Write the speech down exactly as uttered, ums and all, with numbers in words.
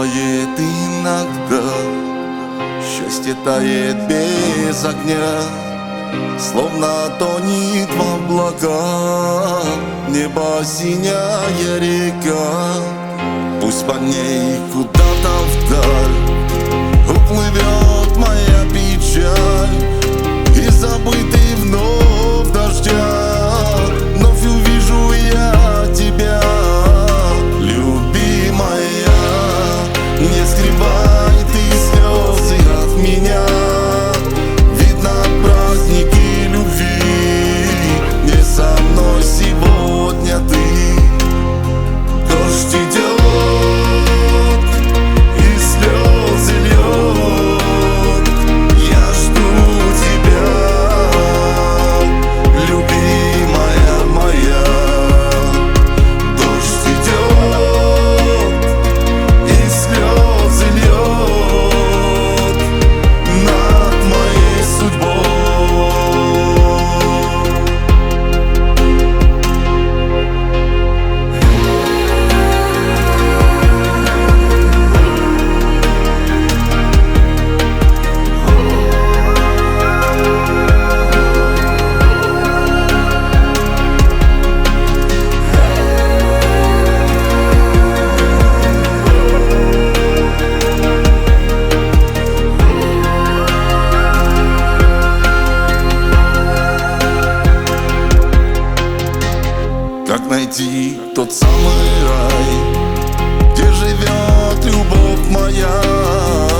бывает иногда, счастье тает без огня, словно тонет в облака. Небо синяя река, пусть по ней куда-то вдаль уплывет моя печаль, и забытый вновь дождя вновь увижу я тебя, любимая. Не скрывай ты слезы от меня, видно праздники любви. Не со мной сегодня ты. Дождь идет и слезы льет, я жду тебя, любимая моя. Дождь идет и слезы льет над моей судьбой. Как найти тот самый рай, где живет любовь моя?